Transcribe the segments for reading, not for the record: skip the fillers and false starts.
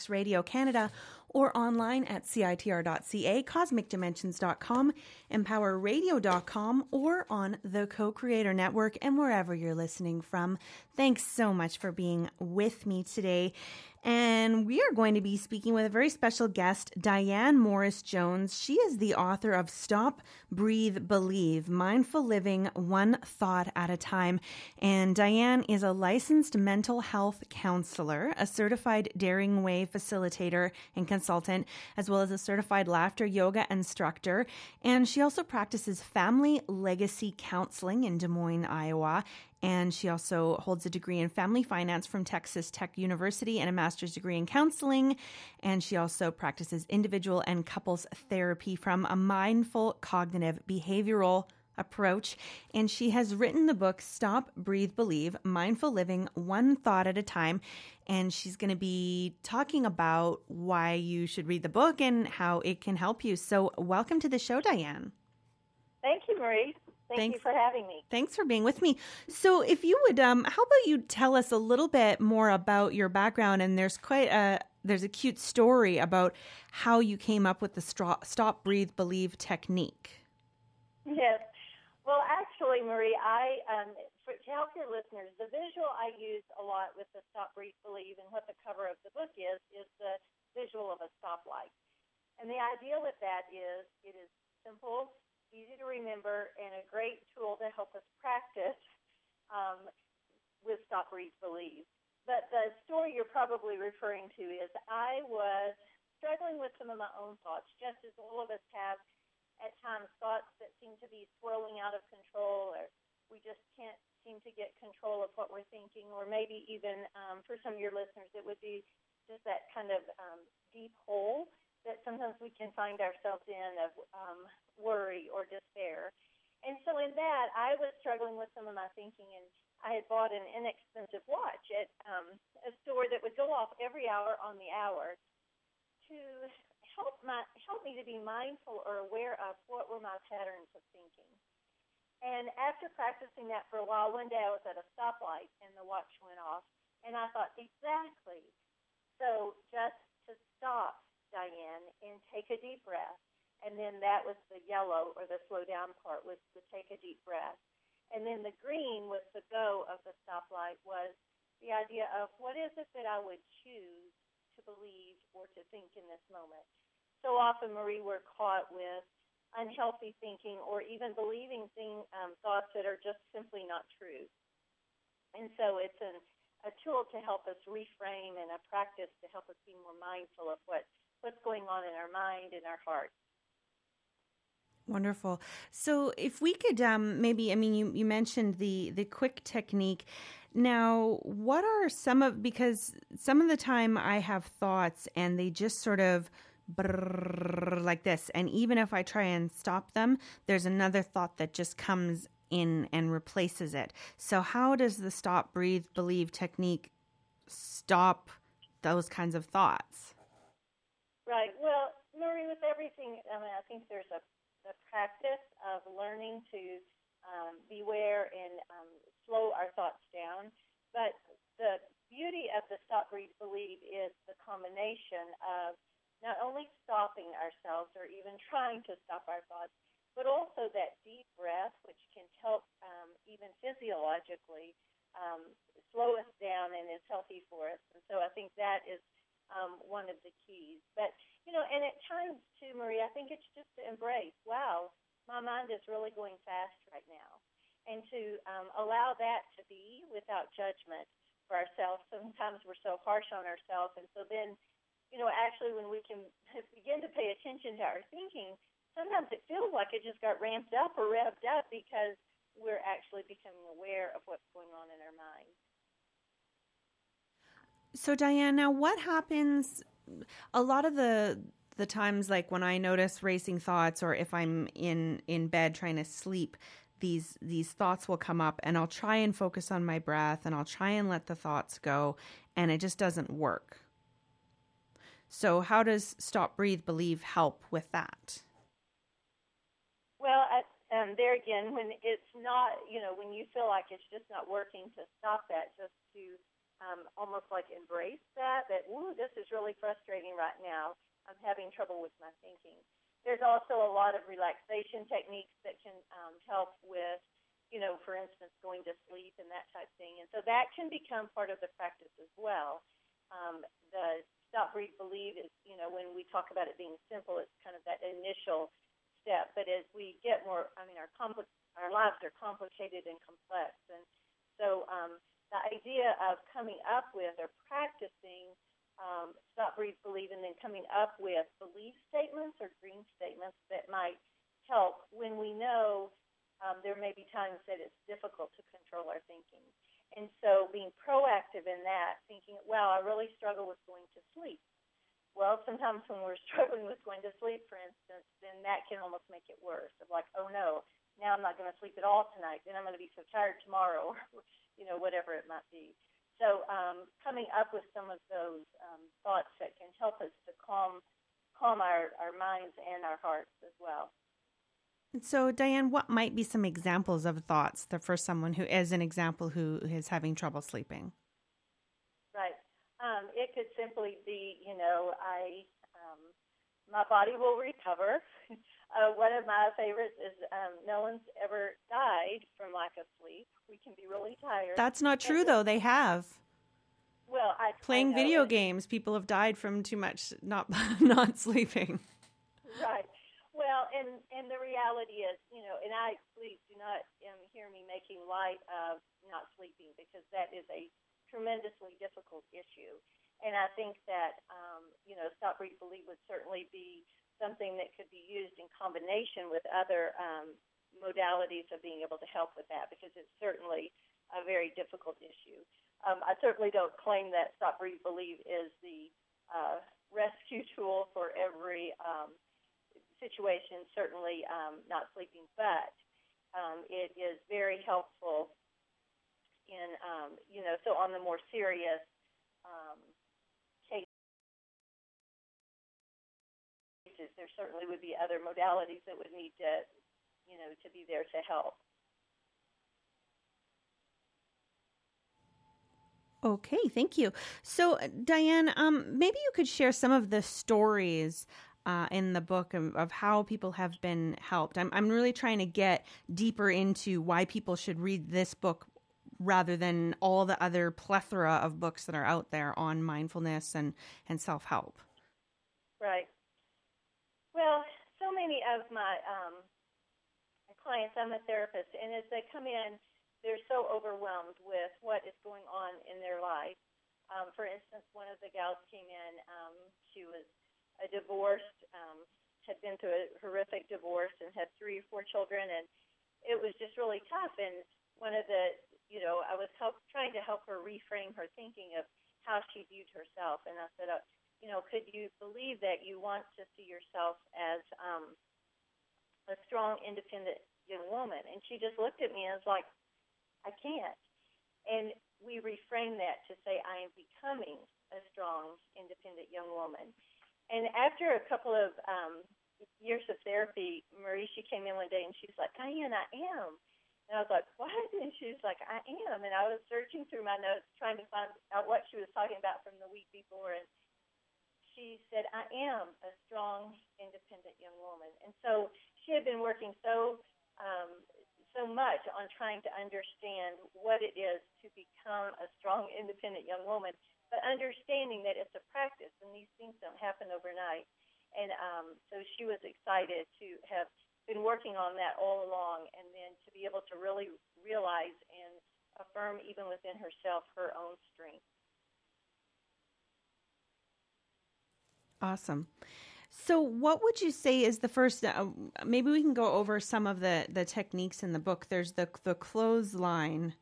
Radio Canada, or online at CITR.ca, CosmicDimensions.com, EmpowerRadio.com, or on the Co-Creator Network, and wherever you're listening from. Thanks so much for being with me today. And we are going to be speaking with a very special guest, Diane Morris-Jones. She is the author of Stop, Breathe, Believe, Mindful Living, One Thought at a Time. And Diane is a licensed mental health counselor, a certified Daring Way facilitator and consultant, as well as a certified laughter yoga instructor. And she also practices family legacy counseling in Des Moines, Iowa. And she also holds a degree in family finance from Texas Tech University and a master's degree in counseling. And she also practices individual and couples therapy from a mindful cognitive behavioral approach. And she has written the book, Stop, Breathe, Believe, Mindful Living, One Thought at a Time. And she's going to be talking about why you should read the book and how it can help you. So welcome to the show, Diane. Thank you, Marie. Thank you for having me. Thanks for being with me. So if you would, how about you tell us a little bit more about your background? And there's there's a cute story about how you came up with the Stop, Breathe, Believe technique. Yes. Well, actually, Marie, to help your listeners, the visual I use a lot with the Stop, Breathe, Believe, and what the cover of the book is the visual of a stoplight. And the idea with that is it is simple, easy to remember, and a great tool to help us practice with Stop, Breathe, Believe. But the story you're probably referring to is I was struggling with some of my own thoughts, just as all of us have at times thoughts that seem to be swirling out of control, or we just can't seem to get control of what we're thinking, or maybe even for some of your listeners, it would be just that kind of deep hole that sometimes we can find ourselves in of worry or despair. And so in that, I was struggling with some of my thinking, and I had bought an inexpensive watch at a store that would go off every hour on the hour to help me to be mindful or aware of what were my patterns of thinking. And after practicing that for a while, one day I was at a stoplight, and the watch went off, and I thought, exactly. So just to stop, Diane, and take a deep breath. And then that was the yellow, or the slow down part, was to take a deep breath. And then the green was the go of the stoplight, was the idea of what is it that I would choose to believe or to think in this moment. So often, Marie, we're caught with unhealthy thinking or even believing thoughts that are just simply not true. And so it's a tool to help us reframe and a practice to help us be more mindful of what's going on in our mind and our heart. Wonderful. So if we could you mentioned the quick technique. Now, what are because some of the time I have thoughts and they just sort of like this. And even if I try and stop them, there's another thought that just comes in and replaces it. So how does the Stop, Breathe, Believe technique stop those kinds of thoughts? Right. Well, Marie, with everything, I think there's the practice of learning to beware and slow our thoughts down. But the beauty of the Stop, Breathe, Believe is the combination of not only stopping ourselves or even trying to stop our thoughts, but also that deep breath, which can help even physiologically slow us down and is healthy for us. And so I think that is one of the keys. But, and at times too, Marie, I think it's just to embrace, wow, my mind is really going fast right now. And to allow that to be without judgment for ourselves. Sometimes we're so harsh on ourselves. And so then, actually when we can begin to pay attention to our thinking, sometimes it feels like it just got ramped up or revved up because we're actually becoming aware of what's going on in our mind. So Diane, now what happens a lot of the times, like when I notice racing thoughts or if I'm in bed trying to sleep, these thoughts will come up and I'll try and focus on my breath and I'll try and let the thoughts go and it just doesn't work. So how does Stop, Breathe, Believe help with that? Well, there again, when it's not, when you feel like it's just not working, to stop that, just to almost like embrace that, ooh, this is really frustrating right now. I'm having trouble with my thinking. There's also a lot of relaxation techniques that can help with, for instance, going to sleep and that type of thing. And so that can become part of the practice as well. The stop, breathe, believe is, when we talk about it being simple, it's kind of that initial step. But as we get more, our lives are complicated and complex. And so the idea of coming up with or practicing stop, breathe, believe, and then coming up with belief statements or dream statements that might help when we know there may be times that it's difficult to control our thinking. And so being proactive in that, thinking, wow, I really struggle with going to sleep. Well, sometimes when we're struggling with going to sleep, for instance, then that can almost make it worse. Of like, oh no, now I'm not going to sleep at all tonight. Then I'm going to be so tired tomorrow, or whatever it might be. So coming up with some of those thoughts that can help us to calm our minds and our hearts as well. So, Diane, what might be some examples of thoughts for someone who is an example who is having trouble sleeping? Right. It could simply be, my body will recover. One of my favorites is no one's ever died from lack of sleep. We can be really tired. That's not true, though. They have. Well, playing video games, people have died from too much not sleeping. Right. Well, and the reality is, and please do not hear me making light of not sleeping, because that is a tremendously difficult issue. And I think that, stop, breathe, believe would certainly be something that could be used in combination with other modalities of being able to help with that, because it's certainly a very difficult issue. I certainly don't claim that stop, breathe, believe is the rescue tool for every situation, certainly not sleeping, but it is very helpful in, so on the more serious cases, there certainly would be other modalities that would need to, to be there to help. Okay, thank you. So, Diane, maybe you could share some of the stories in the book of how people have been helped. I'm really trying to get deeper into why people should read this book rather than all the other plethora of books that are out there on mindfulness and self-help. Right. Well, so many of my clients, I'm a therapist, and as they come in, they're so overwhelmed with what is going on in their life. For instance, one of the gals came in, she was a divorced, had been through a horrific divorce and had 3 or 4 children, and it was just really tough. And one of the, I was trying to help her reframe her thinking of how she viewed herself. And I said, could you believe that you want to see yourself as a strong, independent young woman? And she just looked at me and was like, I can't. And we reframed that to say, I am becoming a strong, independent young woman. And after a couple of years of therapy, Marie, she came in one day and she's like, Diane, I am. And I was like, what? And she's like, I am. And I was searching through my notes trying to find out what she was talking about from the week before. And she said, I am a strong, independent young woman. And so she had been working so much on trying to understand what it is to become a strong, independent young woman, but understanding that it's a practice and these things don't happen overnight. And so she was excited to have been working on that all along, and then to be able to really realize and affirm even within herself her own strength. Awesome. So what would you say is the first, maybe we can go over some of the techniques in the book. There's the clothesline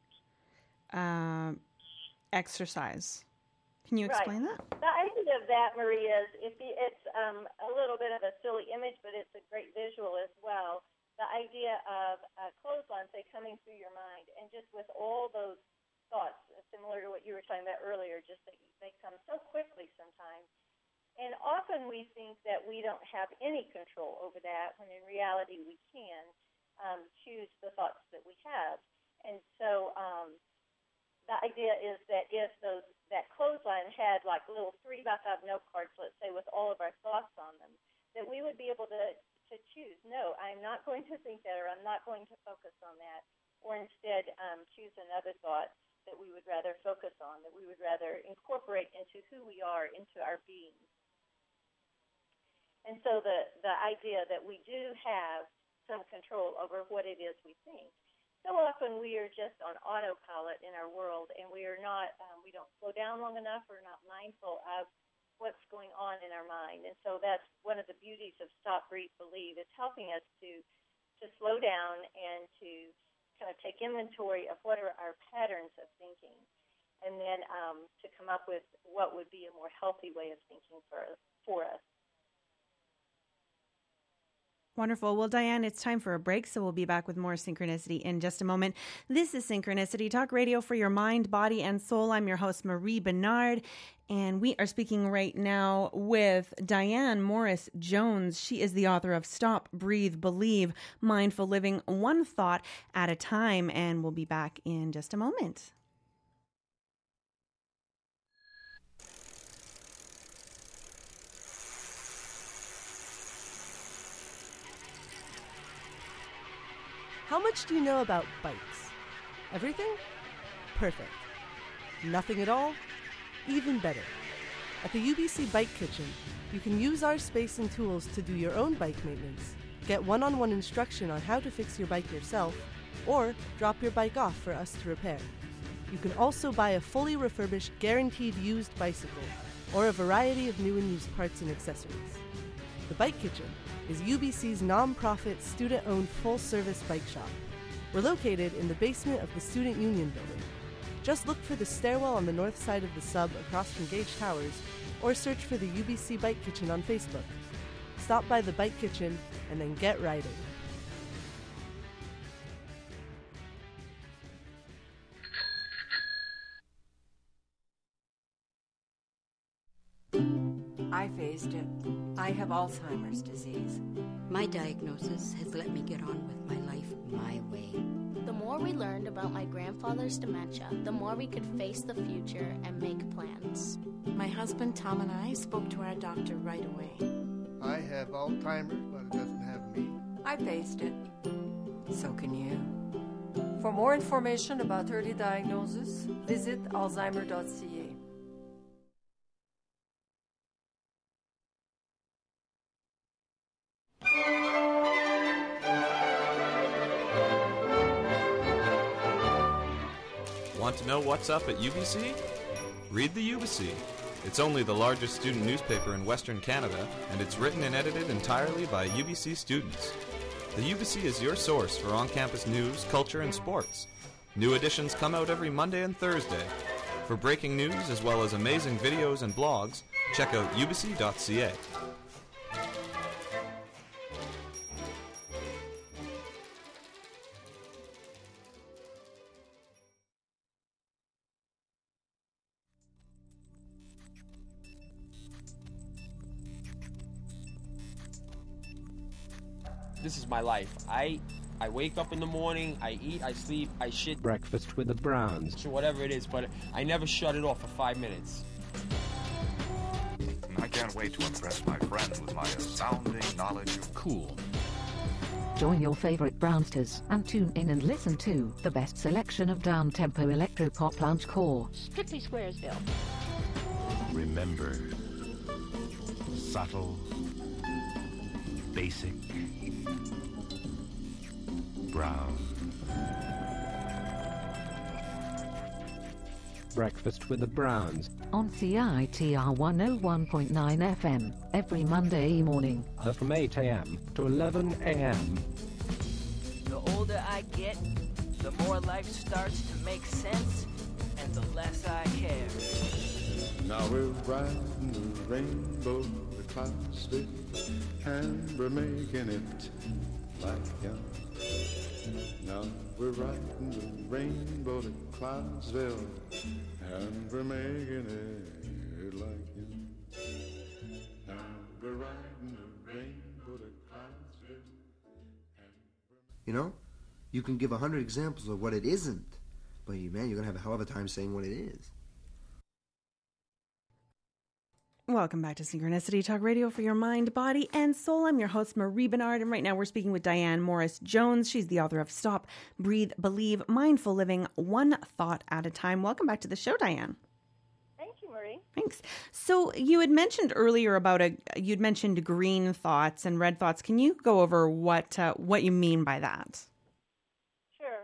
exercise. Can you explain that? The idea of that, Marie, is it's a little bit of a silly image, but it's a great visual as well. The idea of a clothesline, say, coming through your mind, and just with all those thoughts, similar to what you were talking about earlier, just that they come so quickly sometimes. And often we think that we don't have any control over that, when in reality we can choose the thoughts that we have. And so the idea is that if that clothesline had like little 3x5 note cards, let's say, with all of our thoughts on them, that we would be able to choose, no, I'm not going to think that, or I'm not going to focus on that, or instead choose another thought that we would rather focus on, that we would rather incorporate into who we are, into our being. And so the idea that we do have some control over what it is we think. So often we are just on autopilot in our world, and we are not, we don't slow down long enough, we're not mindful of what's going on in our mind. And so that's one of the beauties of Stop, Breathe, Believe. It's helping us to slow down and to kind of take inventory of what are our patterns of thinking, and then to come up with what would be a more healthy way of thinking for us. Wonderful. Well, Diane, it's time for a break, so we'll be back with more Synchronicity in just a moment. This is Synchronicity, talk radio for your mind, body, and soul. I'm your host, Marie Bernard, and we are speaking right now with Diane Morris Jones. She is the author of Stop, Breathe, Believe, Mindful Living, One Thought at a Time, and we'll be back in just a moment. How much do you know about bikes? Everything? Perfect. Nothing at all? Even better. At the UBC Bike Kitchen, you can use our space and tools to do your own bike maintenance, get one-on-one instruction on how to fix your bike yourself, or drop your bike off for us to repair. You can also buy a fully refurbished, guaranteed used bicycle, or a variety of new and used parts and accessories. The Bike Kitchen is UBC's non-profit, student-owned, full-service bike shop. We're located in the basement of the Student Union building. Just look for the stairwell on the north side of the sub across from Gage Towers, or search for the UBC Bike Kitchen on Facebook. Stop by the Bike Kitchen and then get riding. I faced it. I have Alzheimer's disease. My diagnosis has let me get on with my life my way. The more we learned about my grandfather's dementia, the more we could face the future and make plans. My husband Tom and I spoke to our doctor right away. I have Alzheimer's, but it doesn't have me. I faced it. So can you. For more information about early diagnosis, visit alzheimer.ca. Want to know what's up at UBC? Read the UBC. It's only the largest student newspaper in Western Canada, and it's written and edited entirely by UBC students. The UBC is your source for on-campus news, culture, and sports. New editions come out every Monday and Thursday. For breaking news as well as amazing videos and blogs, check out ubc.ca. This is my life. I wake up in the morning, I eat, I sleep, I shit. Breakfast with the Browns. Whatever it is, but I never shut it off for 5 minutes. I can't wait to impress my friends with my astounding knowledge of cool. Join your favorite Brownsters and tune in and listen to the best selection of down-tempo electropop lounge core. Strictly Squaresville. Remember, subtle, basic, brown. Breakfast with the Browns. On CITR 101.9 FM, every Monday morning. From 8 a.m. to 11 a.m. The older I get, the more life starts to make sense, and the less I care. Now we're riding the rainbow, the clouds fill, and we're making it like young. Now we're riding the rainbow, the clouds fill, and we're making it like young. Now we're riding the rainbow, the clouds fill. You know, you can give 100 examples of what it isn't, but man, you're going to have a hell of a time saying what it is. Welcome back to Synchronicity Talk Radio for your mind, body, and soul. I'm your host, Marie Bernard, and right now we're speaking with Diane Morris-Jones. She's the author of Stop, Breathe, Believe, Mindful Living, One Thought at a Time. Welcome back to the show, Diane. Thank you, Marie. Thanks. So you had mentioned earlier about you'd mentioned green thoughts and red thoughts. Can you go over what you mean by that? Sure.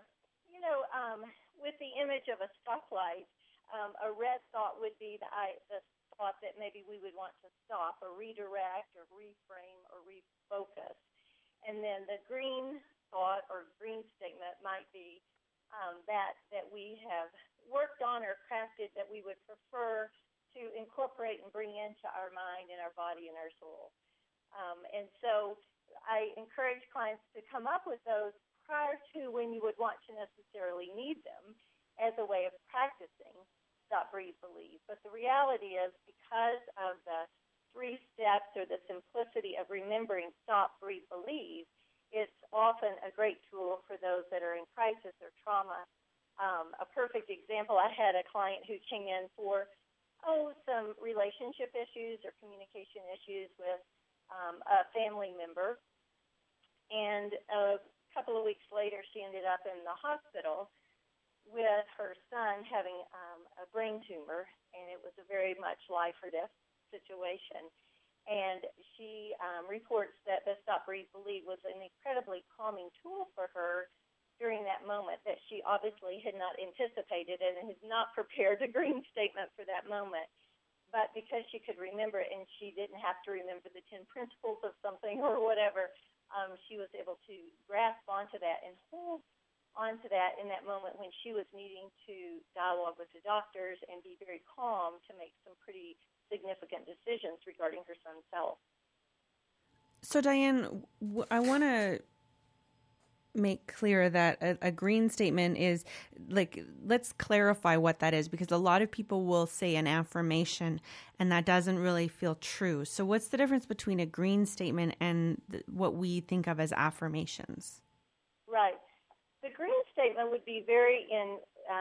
With the image of a stoplight, a red thought would be the thought that maybe we would want to stop or redirect or reframe or refocus. And then the green thought or green statement might be that we have worked on or crafted that we would prefer to incorporate and bring into our mind and our body and our soul. And so I encourage clients to come up with those prior to when you would want to necessarily need them as a way of practicing Stop, Breathe, Believe. But the reality is, because of the 3 steps or the simplicity of remembering Stop, Breathe, Believe, it's often a great tool for those that are in crisis or trauma. A perfect example, I had a client who came in for some relationship issues or communication issues with a family member. And a couple of weeks later, she ended up in the hospital with her son having a brain tumor, and it was a very much life or death situation. And she reports that the Stop, Breathe, Believe was an incredibly calming tool for her during that moment that she obviously had not anticipated and had not prepared a green statement for that moment. But because she could remember it and she didn't have to remember the 10 principles of something or whatever, she was able to grasp onto that and hold onto that in that moment when she was needing to dialogue with the doctors and be very calm to make some pretty significant decisions regarding her son's health. So, Diane, I want to make clear that a green statement is let's clarify what that is, because a lot of people will say an affirmation and that doesn't really feel true. So what's the difference between a green statement and what we think of as affirmations? Right. The green statement would be very in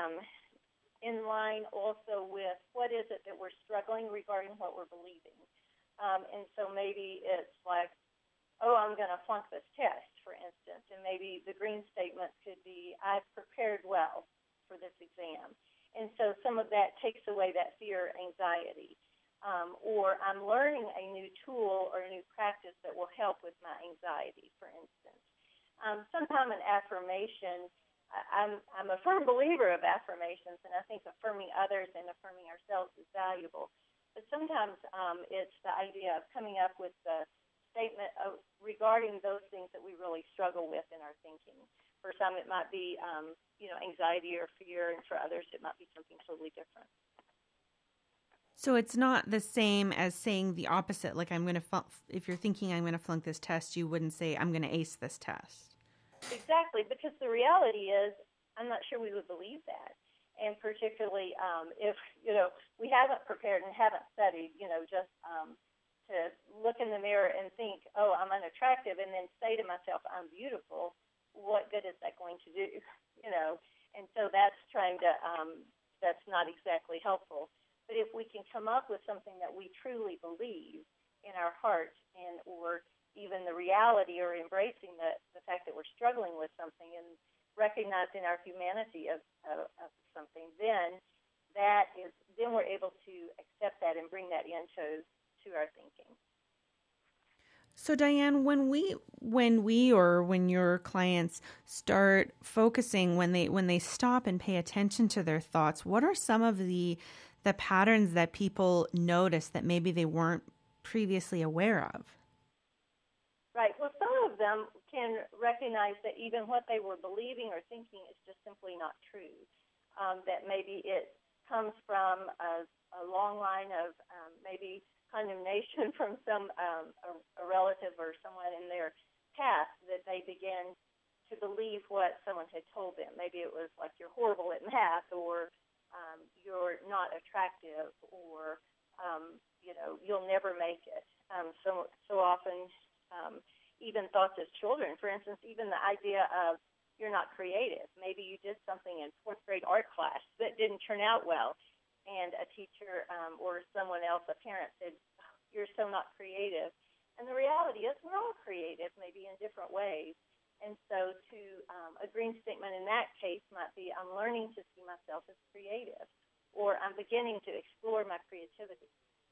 line also with what is it that we're struggling regarding what we're believing. And so maybe it's like, I'm going to flunk this test, for instance. And maybe the green statement could be, I've prepared well for this exam. And so some of that takes away that fear or anxiety. Or I'm learning a new tool or a new practice that will help with my anxiety, for instance. Sometimes an affirmation, I'm a firm believer of affirmations, and I think affirming others and affirming ourselves is valuable. But sometimes it's the idea of coming up with the statement regarding those things that we really struggle with in our thinking. For some, it might be, anxiety or fear, and for others, it might be something totally different. So it's not the same as saying the opposite. Like if you're thinking I'm going to flunk this test, you wouldn't say I'm going to ace this test. Exactly, because the reality is I'm not sure we would believe that. And particularly if, we haven't prepared and haven't studied, just to look in the mirror and think, I'm unattractive, and then say to myself, I'm beautiful, what good is that going to do? And so that's that's not exactly helpful. But if we can come up with something that we truly believe in our heart or even the reality or embracing the fact that we're struggling with something and recognizing our humanity of something, then we're able to accept that and bring that into our thinking. So Diane, when your clients start focusing, when they stop and pay attention to their thoughts, what are some of the patterns that people notice that maybe they weren't previously aware of? Right. Well, some of them can recognize that even what they were believing or thinking is just simply not true. That maybe it comes from a long line of maybe condemnation from some a relative or someone in their past, that they begin to believe what someone had told them. Maybe it was like, you're horrible at math, or you're not attractive, or you'll never make it. So often, even thoughts as children, for instance, even the idea of you're not creative. Maybe you did something in fourth grade art class that didn't turn out well, and a teacher or someone else, a parent, said, you're so not creative. And the reality is we're all creative, maybe in different ways. And so a green statement in that case might be, I'm learning to see myself as creative, or I'm beginning to explore my creativity.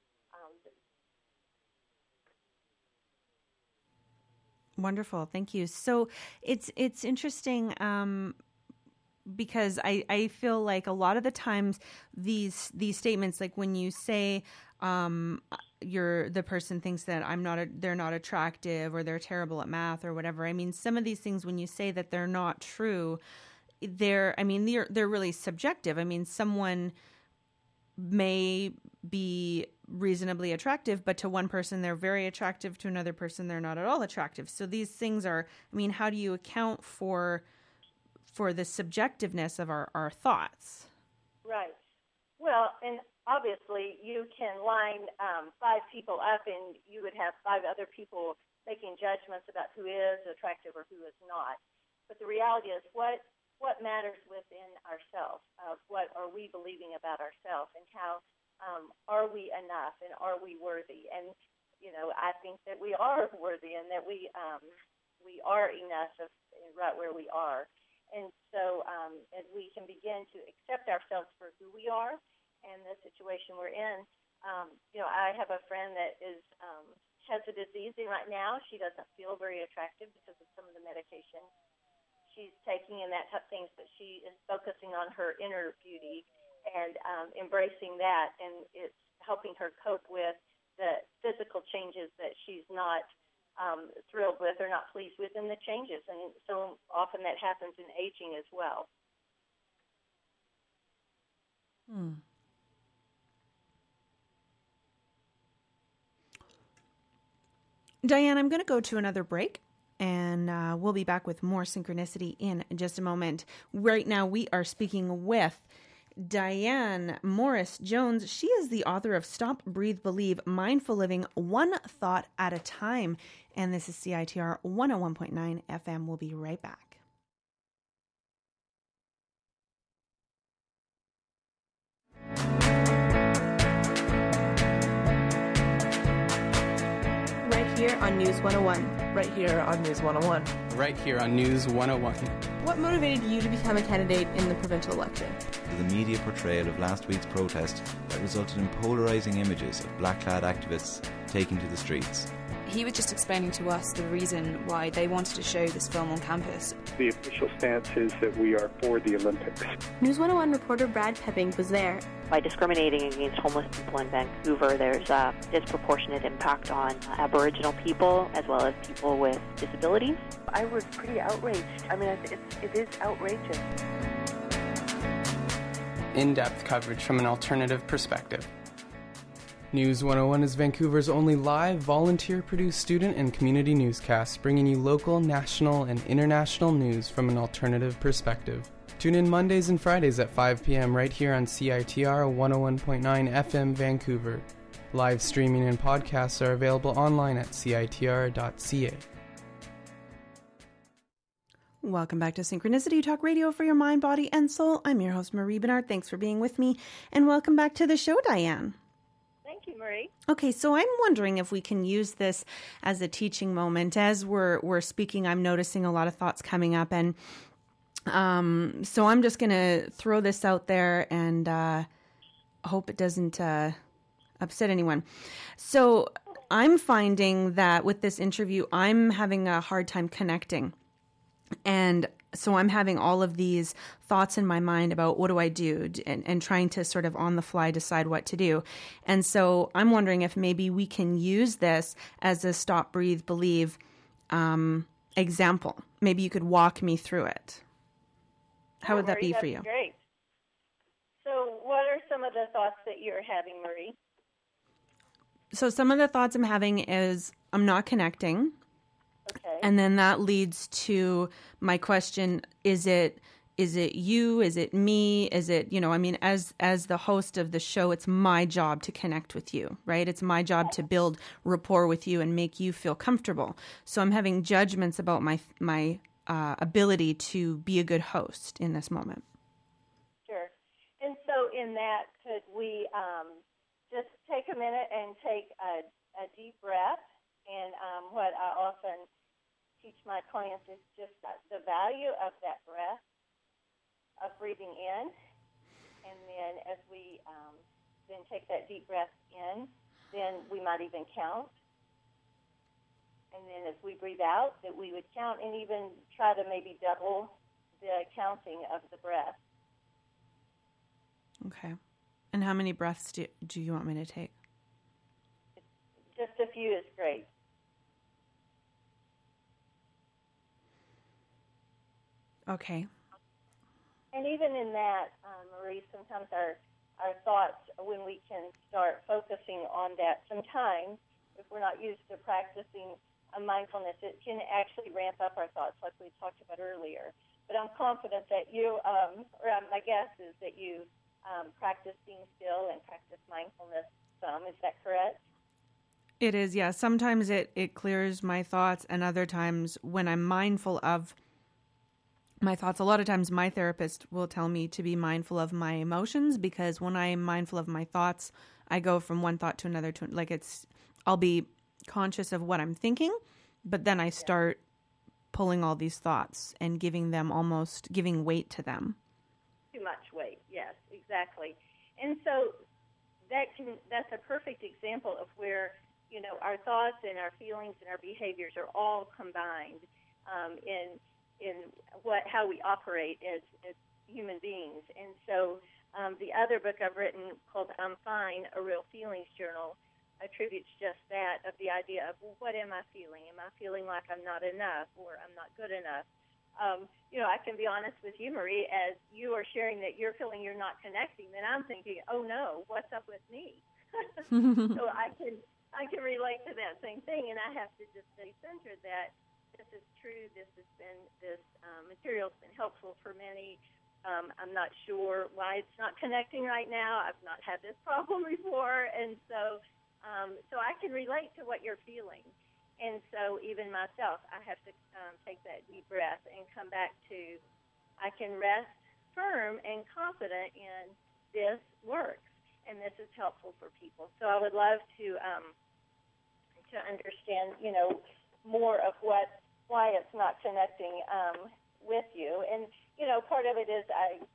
Wonderful. Thank you. So it's interesting because I feel like a lot of the times these statements, like when you say the person thinks that they're not attractive or they're terrible at math or whatever. I mean, some of these things, when you say that they're not true, they're really subjective. I mean, someone may be reasonably attractive, but to one person they're very attractive, to another person they're not at all attractive. So these things are, I mean, how do you account for the subjectiveness of our thoughts? Right. Well, and obviously you can line 5 people up and you would have 5 other people making judgments about who is attractive or who is not. But the reality is what matters within ourselves. What are we believing about ourselves, and how are we enough, and are we worthy? And, I think that we are worthy and that we are enough right where we are. And so as we can begin to accept ourselves for who we are and the situation we're in, I have a friend that has a disease right now. She doesn't feel very attractive because of some of the medication she's taking and that type of things, but she is focusing on her inner beauty and embracing that, and it's helping her cope with the physical changes that she's not thrilled with or not pleased with in the changes. And so often that happens in aging as well. Diane, I'm going to go to another break, and we'll be back with more Synchronicity in just a moment. Right now, we are speaking with Diane Morris Jones. She is the author of Stop, Breathe, Believe, Mindful Living, One Thought at a Time. And this is CITR 101.9 FM. We'll be right back. Right here on News 101. Right here on News 101. Right here on News 101. What motivated you to become a candidate in the provincial election? The media portrayal of last week's protest that resulted in polarising images of black-clad activists taking to the streets. He was just explaining to us the reason why they wanted to show this film on campus. The official stance is that we are for the Olympics. News 101 reporter Brad Pepping was there. By discriminating against homeless people in Vancouver, there's a disproportionate impact on Aboriginal people as well as people with disabilities. I was pretty outraged. I mean, it is outrageous. In-depth coverage from an alternative perspective. News 101 is Vancouver's only live, volunteer-produced student and community newscast, bringing you local, national, and international news from an alternative perspective. Tune in Mondays and Fridays at 5 p.m. right here on CITR 101.9 FM Vancouver. Live streaming and podcasts are available online at CITR.ca. Welcome back to Synchronicity Talk Radio for your mind, body, and soul. I'm your host, Marie Bernard. Thanks for being with me, and welcome back to the show, Diane. Thank you, Marie. Okay, so I'm wondering if we can use this as a teaching moment. As we're speaking, I'm noticing a lot of thoughts coming up, and so I'm just going to throw this out there and hope it doesn't upset anyone. So I'm finding that with this interview, I'm having a hard time connecting. And so I'm having all of these thoughts in my mind about what do I do, and trying to sort of on the fly decide what to do. And so I'm wondering if maybe we can use this as a stop, breathe, believe example. Maybe you could walk me through it. How would that be for you? Great. So what are some of the thoughts that you're having, Marie? So some of the thoughts I'm having is I'm not connecting. Okay. And then that leads to my question, is it you? Is it me? Is it, I mean, as the host of the show, it's my job to connect with you, right? It's my job to build rapport with you and make you feel comfortable. So I'm having judgments about my ability to be a good host in this moment. Sure. And so in that, could we just take a minute and take a deep breath? And what I often teach my clients is just the value of that breath, of breathing in. And then as we then take that deep breath in, then we might even count. And then as we breathe out, that we would count and even try to maybe double the counting of the breath. Okay. And how many breaths do you want me to take? Just a few is great. Okay. And even in that, Marie, sometimes our thoughts, when we can start focusing on that, sometimes if we're not used to practicing mindfulness, it can actually ramp up our thoughts, like we talked about earlier. But I'm confident that you, or my guess is that you practice being still and practice mindfulness some. Is that correct? It is, yeah. Sometimes it clears my thoughts, and other times when I'm mindful of my thoughts, a lot of times my therapist will tell me to be mindful of my emotions, because when I'm mindful of my thoughts, I go from one thought to another, I'll be conscious of what I'm thinking, but then I start pulling all these thoughts and giving weight to them. Too much weight, yes, exactly. And so that's a perfect example of where, our thoughts and our feelings and our behaviors are all combined in how we operate as human beings. And so the other book I've written called I'm Fine, A Real Feelings Journal, attributes just that, of the idea of, well, what am I feeling? Am I feeling like I'm not enough or I'm not good enough? I can be honest with you, Marie, as you are sharing that you're feeling you're not connecting, then I'm thinking, oh no, what's up with me? So I can relate to that same thing, and I have to just stay centered that this is true. This material's been helpful for many. I'm not sure why it's not connecting right now. I've not had this problem before, and so I can relate to what you're feeling. And so even myself, I have to take that deep breath and come back to, I can rest firm and confident in this works, and this is helpful for people. So I would love to understand, more of why it's not connecting with you. And, part of it is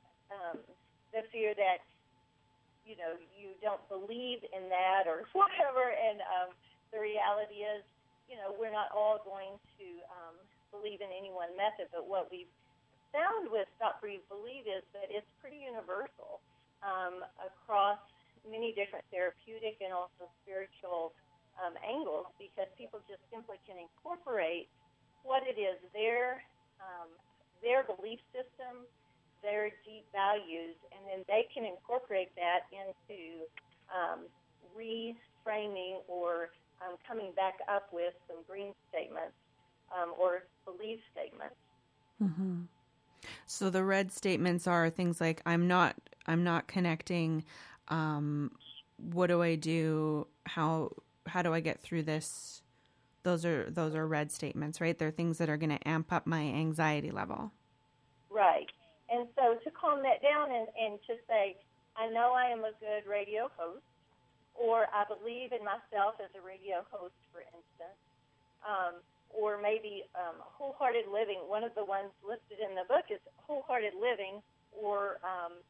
the fear that, you don't believe in that or whatever. And the reality is, we're not all going to believe in any one method. But what we've found with Stop, Breathe, Believe is that it's pretty universal across many different therapeutic and also spiritual angles, because people just simply can incorporate what it is, their belief system, their deep values, and then they can incorporate that into reframing or coming back up with some green statements or belief statements. Mm-hmm. So the red statements are things like, I'm not connecting. What do I do? How do I get through this? Those are red statements, right? They're things that are going to amp up my anxiety level. Right. And so to calm that down and to say, I know I am a good radio host, or I believe in myself as a radio host, for instance, or maybe wholehearted living. One of the ones listed in the book is wholehearted living, or,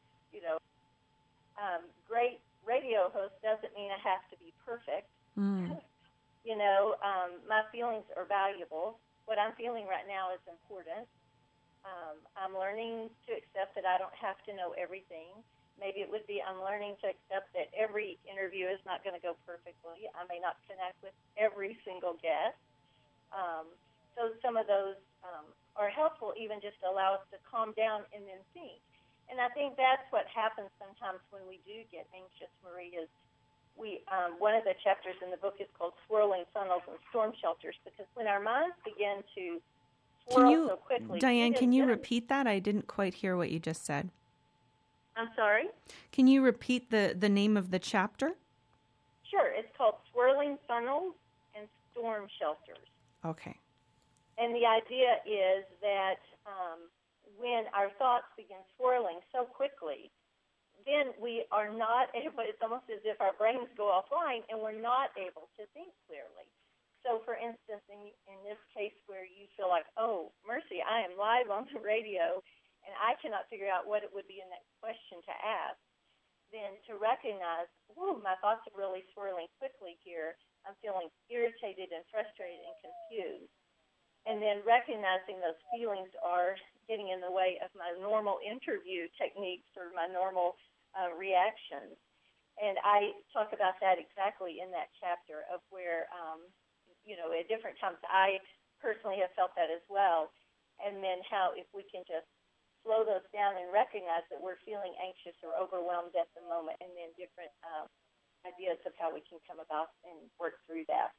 great radio host doesn't mean I have to be perfect. Mm. My feelings are valuable. What I'm feeling right now is important. I'm learning to accept that I don't have to know everything. Maybe it would be I'm learning to accept that every interview is not going to go perfectly. I may not connect with every single guest. So some of those are helpful, even just to allow us to calm down and then think. And I think that's what happens sometimes when we do get anxious, Marie, is one of the chapters in the book is called Swirling Funnels and Storm Shelters, because when our minds begin to swirl so quickly... Diane, can you repeat that? I didn't quite hear what you just said. I'm sorry? Can you repeat the name of the chapter? Sure. It's called Swirling Funnels and Storm Shelters. Okay. And the idea is that when our thoughts begin swirling so quickly, then we are not able, it's almost as if our brains go offline and we're not able to think clearly. So, for instance, in this case where you feel like, oh, mercy, I am live on the radio and I cannot figure out what it would be a next question to ask, then to recognize, whoa, my thoughts are really swirling quickly here. I'm feeling irritated and frustrated and confused. And then recognizing those feelings are getting in the way of my normal interview techniques or my normal reactions. And I talk about that exactly in that chapter of where, at different times I personally have felt that as well. And then how if we can just slow those down and recognize that we're feeling anxious or overwhelmed at the moment, and then different ideas of how we can come about and work through that.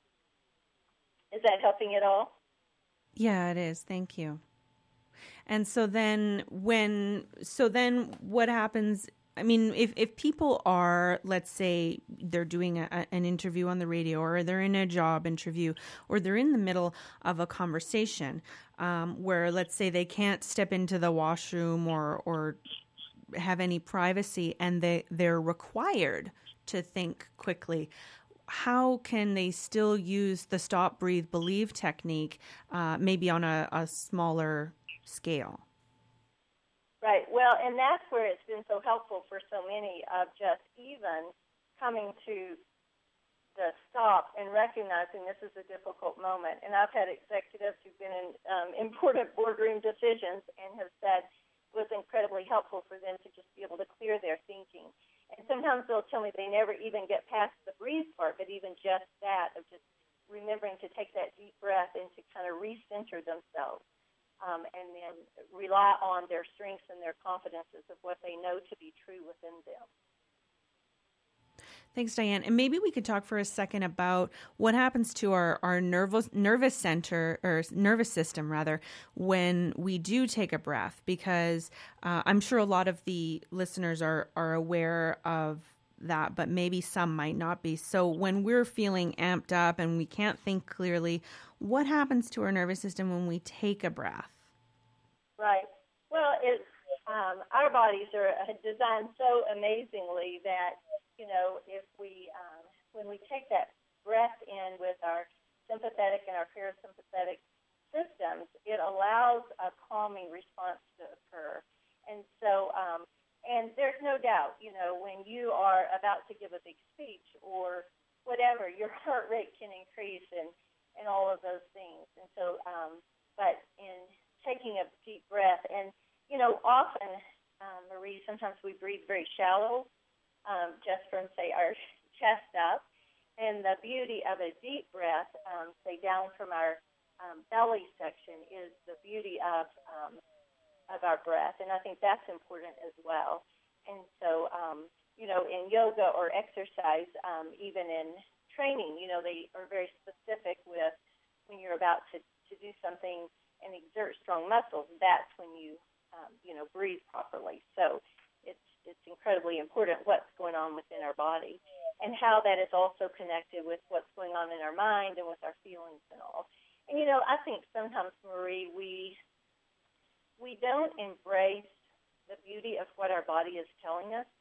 Is that helping at all? Yeah, it is. Thank you. And so then what happens? I mean, if people are, let's say, they're doing an interview on the radio, or they're in a job interview, or they're in the middle of a conversation where, let's say, they can't step into the washroom or have any privacy, and they're required to think quickly, how can they still use the stop, breathe, believe technique, maybe on a smaller scale? Right. Well, and that's where it's been so helpful for so many of just even coming to the stop and recognizing this is a difficult moment. And I've had executives who've been in important boardroom decisions and have said it was incredibly helpful for them to just be able to clear their thinking. And sometimes they'll tell me they never even get past the breathe part, but even just that of just remembering to take that deep breath and to kind of recenter themselves. And then rely on their strengths and their confidences of what they know to be true within them. Thanks, Diane. And maybe we could talk for a second about what happens to our nervous center, or nervous system rather, when we do take a breath, because I'm sure a lot of the listeners are aware of that, but maybe some might not be. So when we're feeling amped up and we can't think clearly, what happens to our nervous system when we take a breath? Right. Well, it's our bodies are designed so amazingly that, if we, when we take that breath in with our sympathetic and our parasympathetic systems, it allows a calming response to occur. And so, and there's no doubt, when you are about to give a big speech or whatever, your heart rate can increase and all of those things. And so, but in taking a deep breath, and, often, Marie, sometimes we breathe very shallow, just from, say, our chest up. And the beauty of a deep breath, say, down from our belly section, is the beauty of our breath. And I think that's important as well. And so, in yoga or exercise, even in training, they are very specific with when you're about to do something and exert strong muscles, that's when you, breathe properly. So it's incredibly important what's going on within our body and how that is also connected with what's going on in our mind and with our feelings and all. And, I think sometimes, Marie, we don't embrace the beauty of what our body is telling us.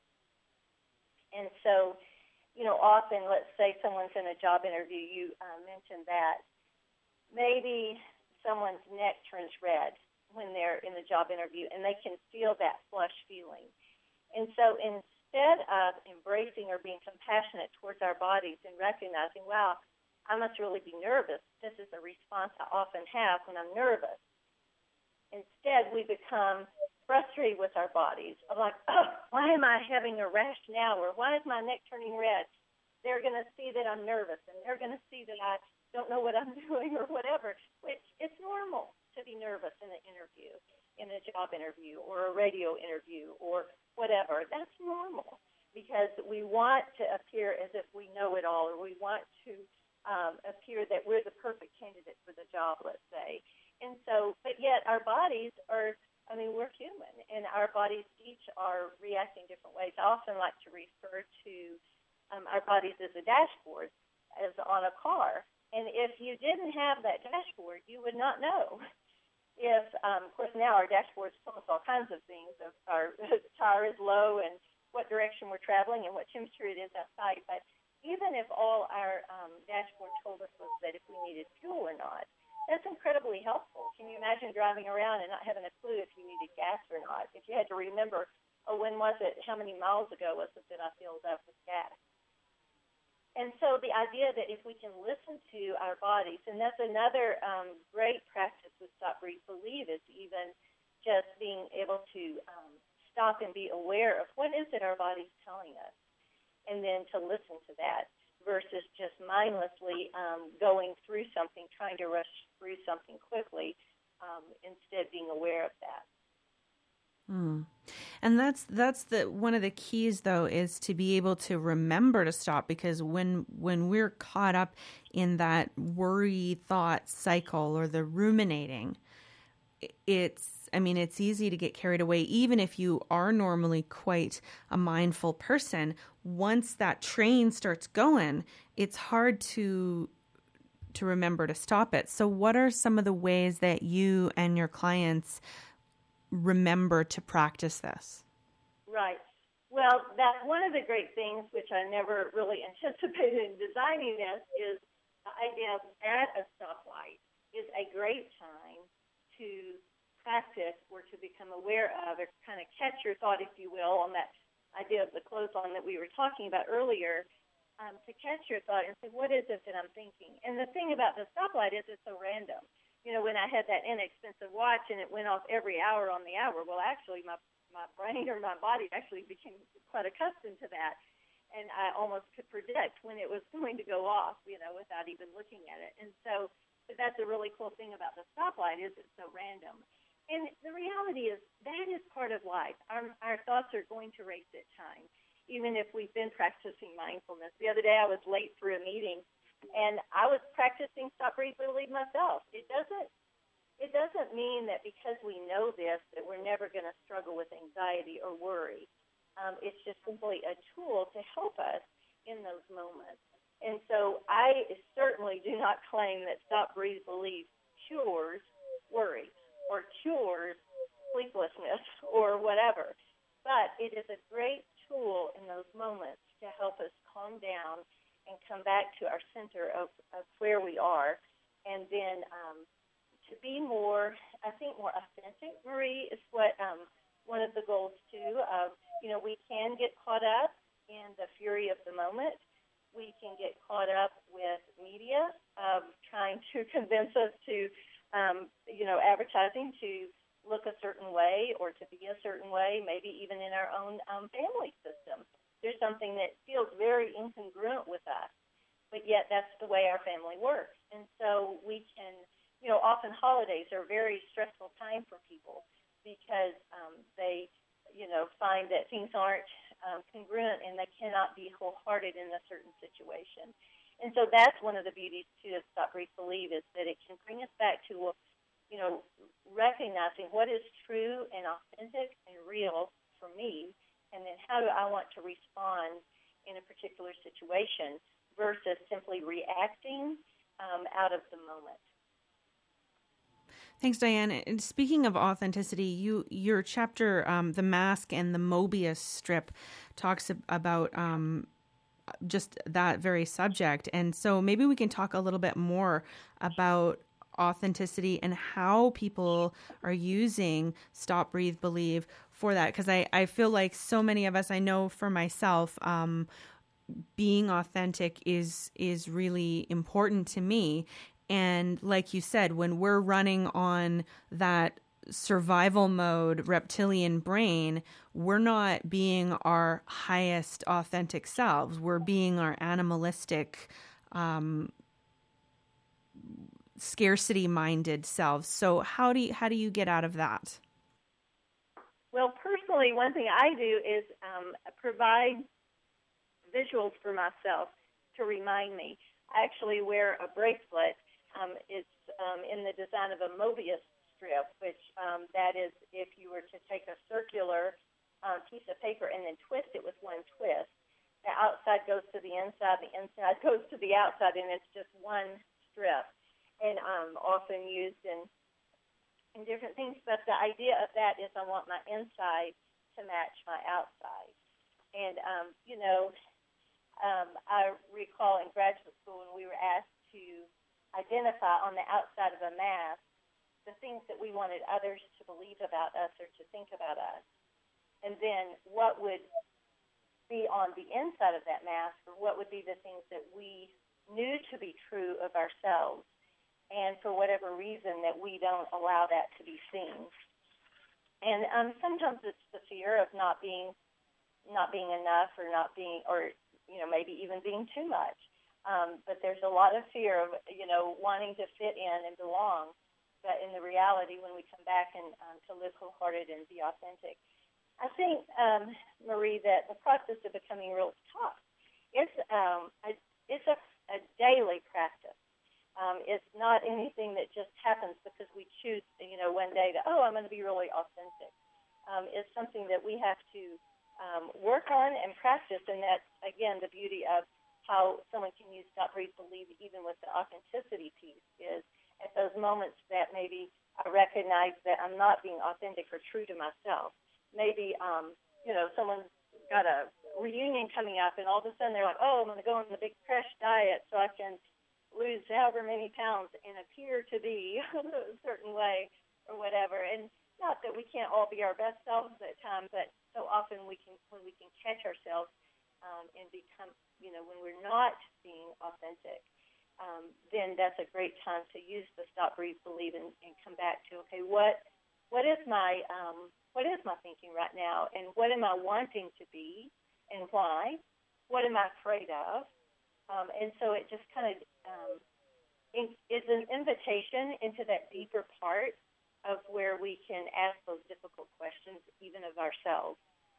And so, often, let's say someone's in a job interview, you mentioned that, maybe someone's neck turns red when they're in the job interview, and they can feel that flush feeling. And so instead of embracing or being compassionate towards our bodies and recognizing, wow, I must really be nervous, this is a response I often have when I'm nervous. Instead, we become frustrated with our bodies. I'm like, oh, why am I having a rash now? Or why is my neck turning red? They're going to see that I'm nervous, and they're going to see that I don't know what I'm doing or whatever, which it's normal to be nervous in an interview, in a job interview or a radio interview or whatever. That's normal because we want to appear as if we know it all, or we want to appear that we're the perfect candidate for the job, let's say. And so, but yet our bodies are, we're human, and our bodies each are reacting different ways. I often like to refer to our bodies as a dashboard, as on a car. And if you didn't have that dashboard, you would not know. If, of course, now our dashboards tell us all kinds of things. If our tire is low and what direction we're traveling and what temperature it is outside. But even if all our dashboard told us was that if we needed fuel or not, that's incredibly helpful. Can you imagine driving around and not having a clue if you needed gas or not? If you had to remember, oh, when was it? How many miles ago was it that I filled up with gas? And so the idea that if we can listen to our bodies, and that's another great practice with Stop, Breathe, Believe, is even just being able to stop and be aware of what is it our body's telling us, and then to listen to that versus just mindlessly going through something, trying to rush through something quickly, instead being aware of that. And that's the one of the keys, though, is to be able to remember to stop, because when we're caught up in that worry thought cycle or the ruminating, it's easy to get carried away. Even if you are normally quite a mindful person, once that train starts going, it's hard to remember to stop it. So what are some of the ways that you and your clients remember to practice this? Right. Well, that's one of the great things, which I never really anticipated in designing this, is the idea of at a stoplight is a great time to practice or to become aware of, or kind of catch your thought, if you will, on that idea of the clothesline that we were talking about earlier, to catch your thought and say, what is it that I'm thinking? And the thing about the stoplight is it's so random. You know, when I had that inexpensive watch and it went off every hour on the hour, well, actually, my brain or my body actually became quite accustomed to that. And I almost could predict when it was going to go off, you know, without even looking at it. And so that's a really cool thing about the stoplight, is it's so random. And the reality is that is part of life. Our thoughts are going to race at times, even if we've been practicing mindfulness. The other day I was late for a meeting, and I was practicing Stop, Breathe, Believe myself. It doesn't mean that because we know this that we're never going to struggle with anxiety or worry. It's just simply a tool to help us in those moments. And so I certainly do not claim that Stop, Breathe, Believe cures worry or cures sleeplessness or whatever. But it is a great tool in those moments to help us calm down and come back to our center of where we are, and then to be more, I think, more authentic, Marie, is what one of the goals, too, of, you know, we can get caught up in the fury of the moment. We can get caught up with media trying to convince us to, advertising to look a certain way or to be a certain way, maybe even in our own family system. There's something that feels very incongruent with us, but yet that's the way our family works. And so we can, often holidays are a very stressful time for people because they, find that things aren't congruent and they cannot be wholehearted in a certain situation. And so that's one of the beauties, too, of Stop, Breathe, Believe, is that it can bring us back to, recognizing what is true and authentic and real for me, and then how do I want to respond in a particular situation versus simply reacting out of the moment. Thanks, Diane. And speaking of authenticity, your chapter, The Mask and the Mobius strip, talks about just that very subject. And so maybe we can talk a little bit more about authenticity and how people are using Stop, Breathe, Believe for that. Because I feel like so many of us, I know for myself, being authentic is really important to me. And like you said, when we're running on that survival mode, reptilian brain, we're not being our highest authentic selves. We're being our animalistic, scarcity-minded selves. So how do you get out of that? Well, personally, one thing I do is provide visuals for myself to remind me. I actually wear a bracelet. It's in the design of a Mobius strip, which that is if you were to take a circular piece of paper and then twist it with one twist, the outside goes to the inside goes to the outside, and it's just one strip, and often used in different things. But the idea of that is I want my inside to match my outside. And, I recall in graduate school when we were asked to identify on the outside of a mask the things that we wanted others to believe about us or to think about us. And then what would be on the inside of that mask, or what would be the things that we knew to be true of ourselves, and for whatever reason that we don't allow that to be seen. And sometimes it's the fear of not being enough, or not being, or maybe even being too much. But there's a lot of fear of wanting to fit in and belong. But in the reality, when we come back and to live wholehearted and be authentic, I think, Marie, that the process of becoming real tough it's a daily practice. It's not anything that just happens because we choose, one day to, I'm going to be really authentic. It's something that we have to work on and practice, and that's, again, the beauty of how someone can use Stop, Breathe, Believe, even with the authenticity piece, is at those moments that maybe I recognize that I'm not being authentic or true to myself. Maybe, someone's got a reunion coming up, and all of a sudden they're like, I'm going to go on the big crash diet so I can lose however many pounds and appear to be a certain way or whatever. And not that we can't all be our best selves at times, but so often when we can catch ourselves and become, when we're not being authentic, then that's a great time to use the Stop, Breathe, Believe, and come back to, okay, what is my thinking right now, and what am I wanting to be, and why? What am I afraid of? And so it just kind of is an invitation into that deeper part of where we can ask those difficult questions, even of ourselves.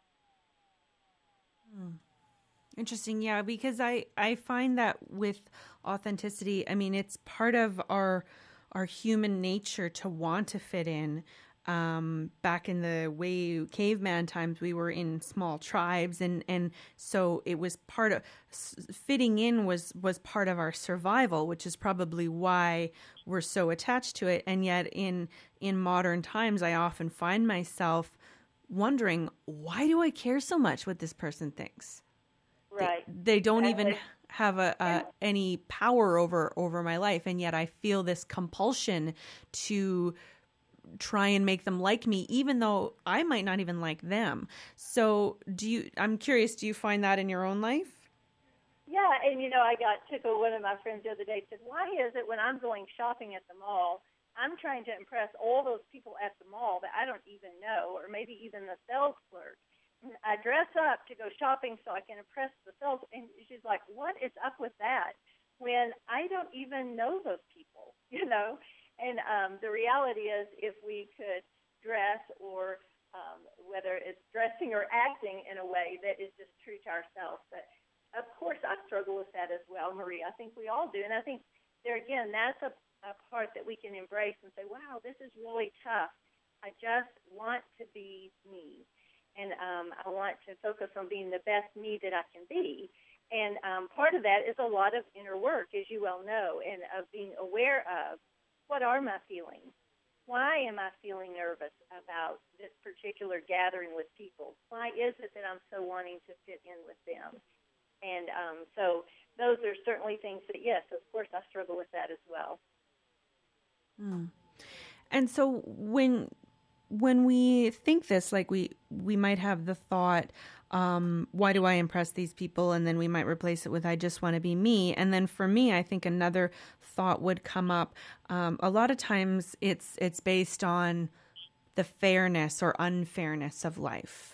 Interesting, yeah, because I find that with authenticity, I mean, it's part of our human nature to want to fit in. Back in the caveman times, we were in small tribes, and so it was part of fitting in was part of our survival, which is probably why we're so attached to it. And yet in modern times, I often find myself wondering, why do I care so much what this person thinks? Right. They don't even have any power over my life, and yet I feel this compulsion to try and make them like me, even though I might not even like them. So I'm curious, do you find that in your own life? Yeah, and I got tickled. One of my friends the other day said, why is it when I'm going shopping at the mall, I'm trying to impress all those people at the mall that I don't even know, or maybe even the sales clerk. I dress up to go shopping so I can impress the sales, and she's like, what is up with that when I don't even know those people, And the reality is, if we could dress, or whether it's dressing or acting in a way that is just true to ourselves. But, of course, I struggle with that as well, Marie. I think we all do. And I think, there again, that's a part that we can embrace and say, wow, this is really tough. I just want to be me. And I want to focus on being the best me that I can be. And part of that is a lot of inner work, as you well know, and of being aware of, what are my feelings? Why am I feeling nervous about this particular gathering with people? Why is it that I'm so wanting to fit in with them? And so those are certainly things that, yes, of course, I struggle with that as well. And so when we think this, like we might have the thought, why do I impress these people? And then we might replace it with, I just want to be me. And then for me, I think another thought would come up. A lot of times it's based on the fairness or unfairness of life.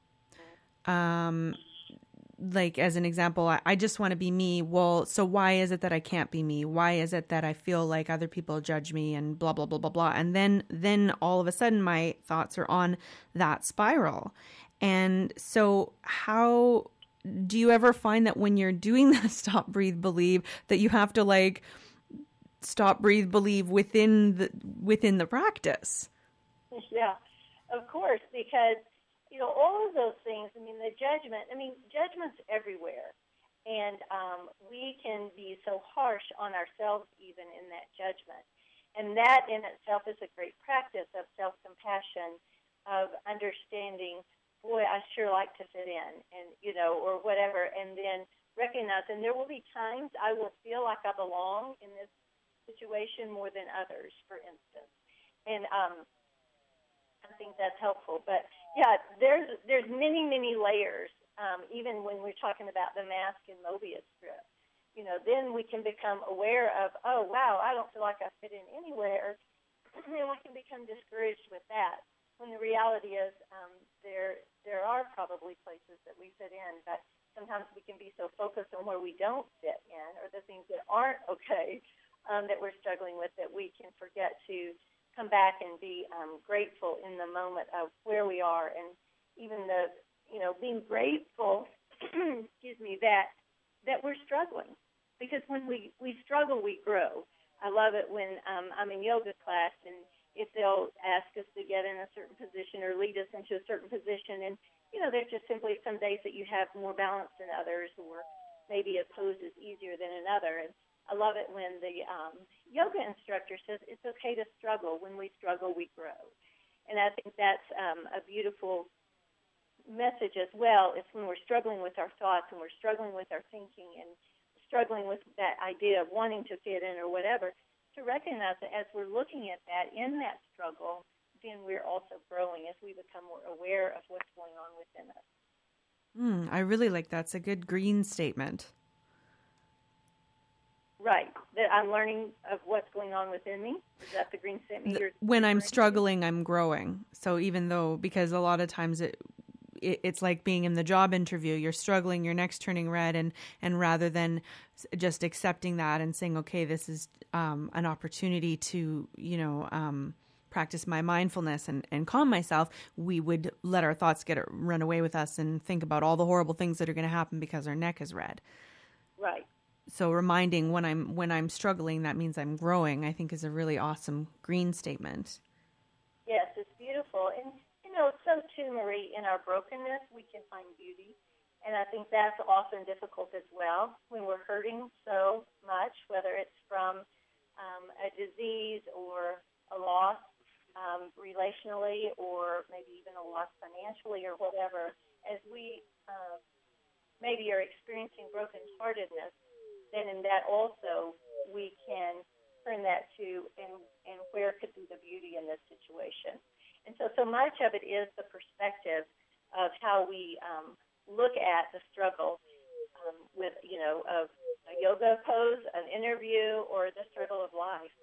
Like, as an example, I just want to be me. Well, so why is it that I can't be me? Why is it that I feel like other people judge me and blah, blah, blah, blah, blah. And then all of a sudden my thoughts are on that spiral. And so how do you ever find that when you're doing the Stop, Breathe, Believe, that you have to stop, breathe, believe within the practice? Yeah, of course, because all of those things, the judgment's everywhere. And we can be so harsh on ourselves even in that judgment. And that in itself is a great practice of self-compassion, of understanding, boy, I sure like to fit in, and or whatever, and then recognize, and there will be times I will feel like I belong in this situation more than others, for instance. And I think that's helpful. But yeah, there's many layers. Even when we're talking about the mask and Mobius strip, then we can become aware of, oh wow, I don't feel like I fit in anywhere, and we can become discouraged with that. When the reality is, there are probably places that we fit in, but sometimes we can be so focused on where we don't fit in or the things that aren't okay that we're struggling with that we can forget to come back and be grateful in the moment of where we are, and even being grateful, excuse me, that we're struggling. Because when we struggle, we grow. I love it when I'm in yoga class, and if they'll ask us to get in a certain position or lead us into a certain position, and there's just simply some days that you have more balance than others, or maybe a pose is easier than another. And I love it when the yoga instructor says it's okay to struggle. When we struggle, we grow. And I think that's a beautiful message as well. It's when we're struggling with our thoughts and we're struggling with our thinking and struggling with that idea of wanting to fit in or whatever, to recognize that as we're looking at that, in that struggle, then we're also growing as we become more aware of what's going on within us. I really like that. It's a good green statement. Right. That I'm learning of what's going on within me. Is that the green statement? When I'm struggling, I'm growing. So even though, because a lot of times it's like being in the job interview, you're struggling, your neck's turning red, and rather than just accepting that and saying, okay, this is an opportunity to, practice my mindfulness and calm myself, we would let our thoughts run away with us and think about all the horrible things that are going to happen because our neck is red. Right. So reminding when I'm struggling, that means I'm growing, I think is a really awesome green statement. Yes, it's beautiful. And so too, Marie, in our brokenness, we can find beauty. And I think that's often difficult as well when we're hurting so much, whether it's from a disease or a loss relationally, or maybe even a loss financially or whatever. As we maybe are experiencing brokenheartedness, then in that also we can turn that to, and where could be the beauty in this situation. And so much of it is the perspective of how we look at the struggle with, of a yoga pose, an interview, or the struggle of life.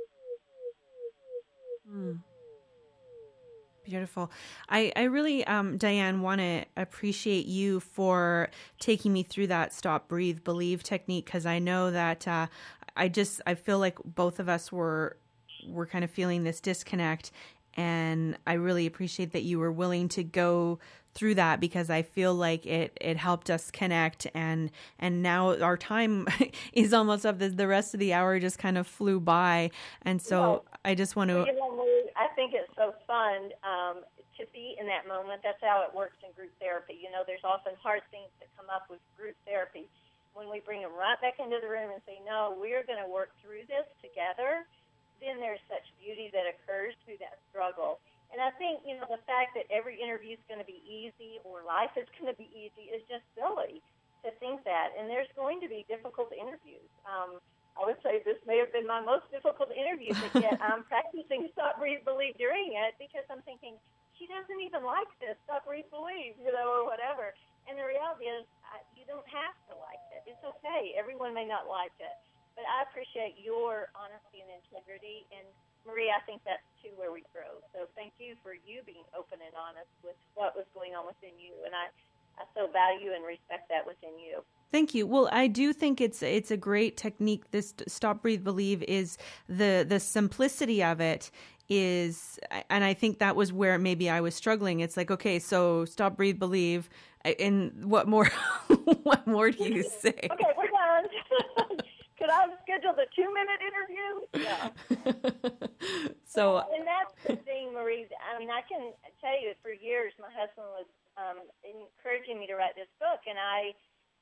Beautiful. I really, Diane, want to appreciate you for taking me through that stop, breathe, believe technique, because I know that I feel like both of us were kind of feeling this disconnect. And I really appreciate that you were willing to go through that, because I feel like it helped us connect. And now our time is almost up. The rest of the hour just kind of flew by. And so I just want to... I think it's so fun to be in that moment. That's how it works in group therapy. There's often hard things that come up with group therapy. When we bring them right back into the room and say, no, we're going to work through this together, then there's such beauty that occurs through that struggle. And I think, the fact that every interview is going to be easy or life is going to be easy is just silly to think that. And there's going to be difficult interviews. I would say this may have been my most difficult interview, but yet I'm practicing Stop, Breathe, Believe during it, because I'm thinking, she doesn't even like this, Stop, Breathe, Believe, or whatever. And the reality is, you don't have to like it. It's okay. Everyone may not like it. But I appreciate your honesty and integrity. And, Marie, I think that's, too, where we grow. So thank you for you being open and honest with what was going on within you. And I so value and respect that within you. Thank you. Well, I do think it's a great technique. This Stop, Breathe, Believe is the simplicity of it is, and I think that was where maybe I was struggling. It's like, okay, so Stop, Breathe, Believe, and what more? What more do you say? Okay, we're done. Could I schedule the 2-minute interview? Yeah. So, and that's the thing, Marie. I mean, I can tell you that for years my husband was encouraging me to write this book, and I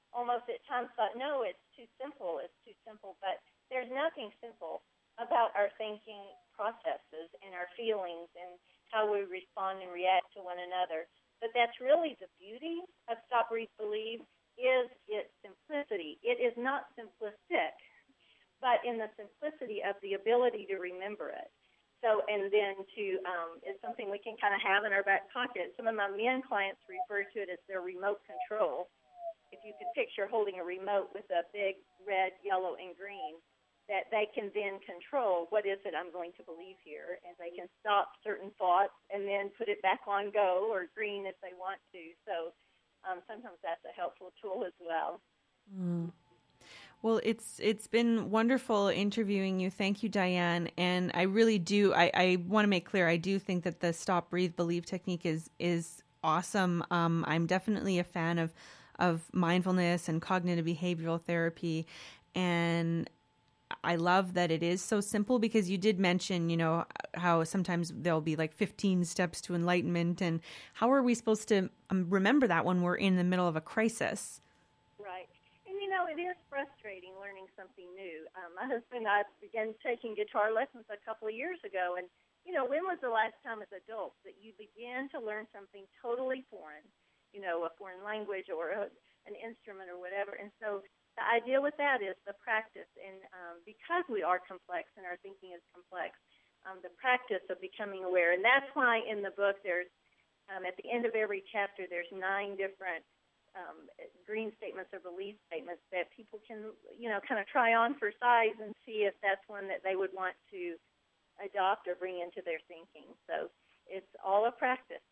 almost at times thought, no, it's too simple, but there's nothing simple about our thinking processes and our feelings and how we respond and react to one another. But that's really the beauty of Stop, Breathe, Believe, is its simplicity. It is not simplistic, but in the simplicity of the ability to remember it. So, and then it's something we can kind of have in our back pocket. Some of my men clients refer to it as their remote control. If you could picture holding a remote with a big red, yellow, and green, that they can then control what is it I'm going to believe here, and they can stop certain thoughts and then put it back on go or green if they want to. So sometimes that's a helpful tool as well. Mm. Well, it's been wonderful interviewing you. Thank you, Diane. And I really do, I want to make clear, I do think that the Stop, Breathe, Believe technique is awesome. I'm definitely a fan of mindfulness and cognitive behavioral therapy. And I love that it is so simple, because you did mention, how sometimes there'll be like 15 steps to enlightenment. And how are we supposed to remember that when we're in the middle of a crisis? Right. And, it is frustrating learning something new. My husband and I began taking guitar lessons a couple of years ago. And, when was the last time as adults that you began to learn something totally foreign, a foreign language or an instrument or whatever? And so the idea with that is the practice. And because we are complex and our thinking is complex, the practice of becoming aware. And that's why in the book there's, at the end of every chapter, there's 9 different green statements or belief statements that people can, kind of try on for size and see if that's one that they would want to adopt or bring into their thinking. So it's all a practice.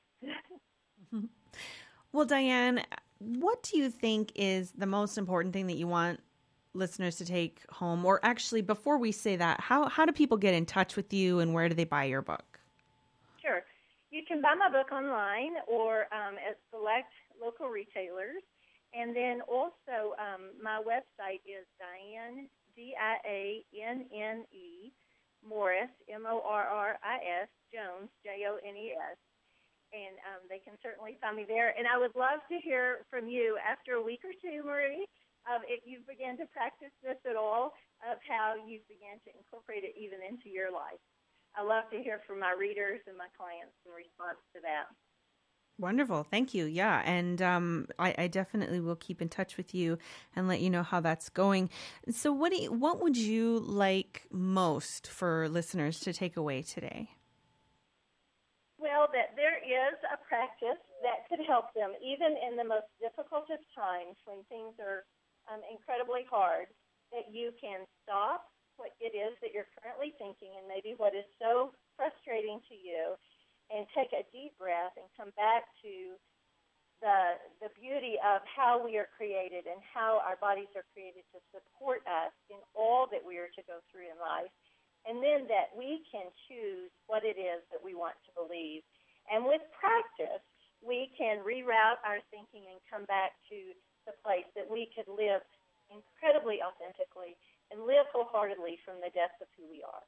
Well, Diane, what do you think is the most important thing that you want listeners to take home? Or actually, before we say that, how do people get in touch with you, and where do they buy your book? Sure. You can buy my book online or at select local retailers. And then also my website is Diane, D-I-A-N-N-E, Morris, M-O-R-R-I-S, Jones, J-O-N-E-S. And they can certainly find me there. And I would love to hear from you after a week or two, Marie, if you began to practice this at all, of how you began to incorporate it even into your life. I love to hear from my readers and my clients in response to that. Wonderful. Thank you. Yeah. And I definitely will keep in touch with you and let you know how that's going. So what would you like most for listeners to take away today? Well, that there is a practice that could help them, even in the most difficult of times when things are incredibly hard, that you can stop what it is that you're currently thinking and maybe what is so frustrating to you, and take a deep breath and come back to the beauty of how we are created and how our bodies are created to support us in all that we are to go through in life. And then that we can choose what it is that we want to believe. And with practice, we can reroute our thinking and come back to the place that we could live incredibly authentically and live wholeheartedly from the depth of who we are.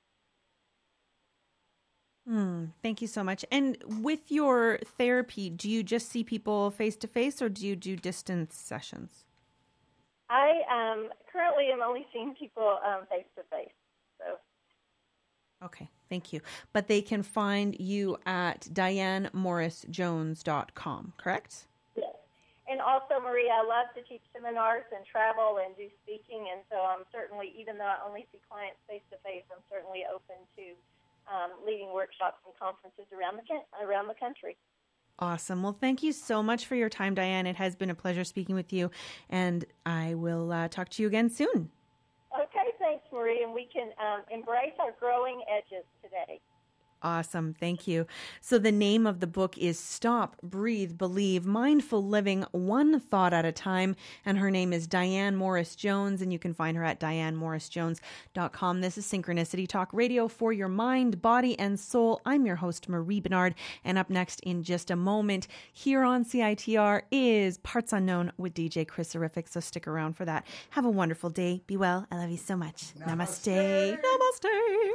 Thank you so much. And with your therapy, do you just see people face-to-face, or do you do distance sessions? I currently am only seeing people face-to-face. So. Okay, thank you. But they can find you at DianeMorrisJones.com, correct? Yes. And also, Maria, I love to teach seminars and travel and do speaking, and so I'm certainly, even though I only see clients face-to-face, I'm certainly open to leading workshops and conferences around the country. Awesome. Well, thank you so much for your time, Diane. It has been a pleasure speaking with you, and I will talk to you again soon. Okay, thanks, Marie, and we can embrace our growing edges today. Awesome. Thank you. So the name of the book is Stop, Breathe, Believe, Mindful Living, One Thought at a Time. And her name is Diane Morris Jones, and you can find her at DianeMorrisJones.com. This is Synchronicity Talk Radio for your mind, body, and soul. I'm your host, Marie Bernard. And up next in just a moment here on CITR is Parts Unknown with DJ Chris Horrific. So stick around for that. Have a wonderful day. Be well. I love you so much. Namaste. Namaste.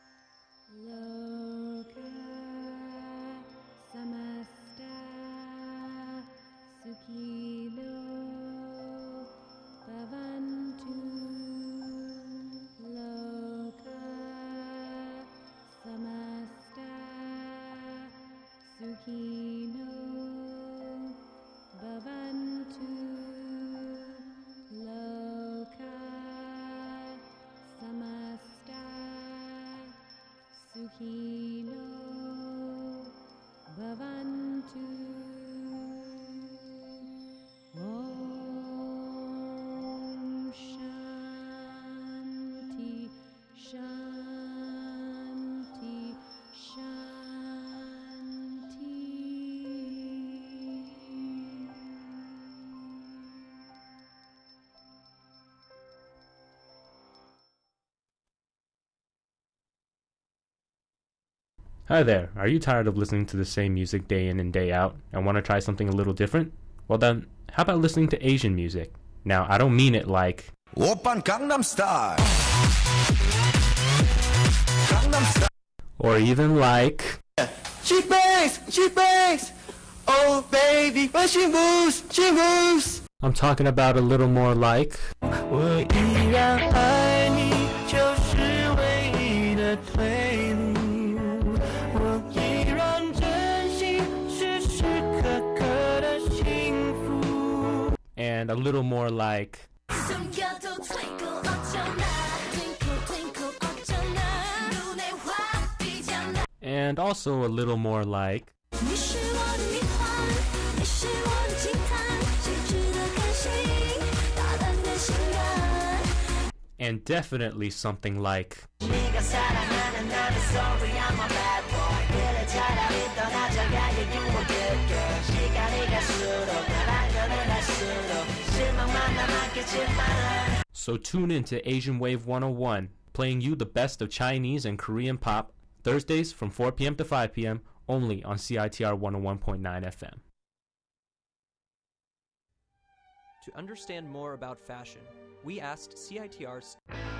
Loka samasta Sukhino Bhavantu. Om Shanti Shanti Shanti. Hi there, are you tired of listening to the same music day in and day out and want to try something a little different? Well then, how about listening to Asian music? Now, I don't mean it like Oppan Gangnam Style, or even like She bangs, oh baby, when she moves, she moves. I'm talking about a little more like 我依然爱你，就是唯一的退路。我依然珍惜时时刻刻的幸福。 and a little more like 숨겨도 twinkle 어쩌나, twinkle twinkle 어쩌나, 눈에 확 띄잖아. and also a little more like 你是我的谜团，你是我的惊叹，谁值得开心？大胆的性感。 and definitely something like 네가 사랑하는 나는 sorry I'm a bad boy. 그래 차라리 떠나자가 you a good girl. 시간이 갈수록 날 안전을 할수록 실망만 남았겠지만. So tune in to Asian Wave 101, playing you the best of Chinese and Korean pop, Thursdays from 4 p.m. to 5 p.m. only on CITR 101.9 FM. To understand more about fashion, we asked CITR's